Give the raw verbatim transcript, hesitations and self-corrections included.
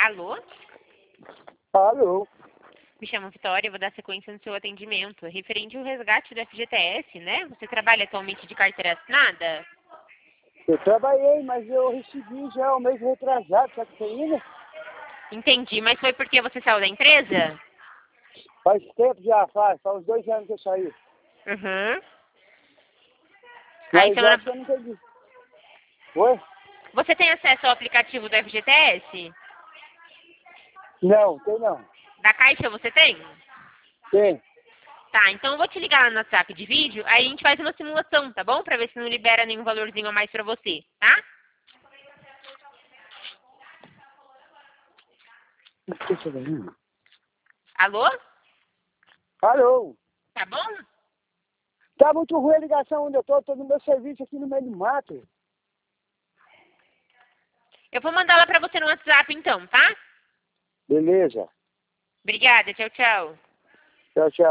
Alô? Alô? Me chamo Vitória, vou dar sequência no seu atendimento. É referente ao resgate do F G T S, né? Você trabalha atualmente de carteira assinada? Eu trabalhei, mas eu recebi já o mês retrasado, sabe que ainda? Entendi, mas foi porque você saiu da empresa? Faz tempo já, faz, faz uns dois anos que eu saí. Uhum. Aí Mas semana... acho que eu não entendi. Oi? Você tem acesso ao aplicativo do F G T S? Não, tem não. Da Caixa você tem? Tem. Tá, então eu vou te ligar lá no WhatsApp de vídeo, aí a gente faz uma simulação, tá bom? Pra ver se não libera nenhum valorzinho a mais pra você, tá? Esqueci da minha. Alô? Alô? Tá bom? Tá muito ruim a ligação onde eu tô, tô no meu serviço aqui no meio do mato. Eu vou mandar lá pra você no WhatsApp então, tá? Beleza. Obrigada, tchau, tchau. Tchau, tchau.